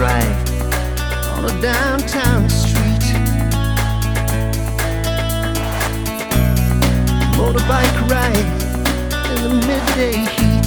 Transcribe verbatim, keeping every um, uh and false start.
drive on a downtown street. Motorbike ride in the midday heat.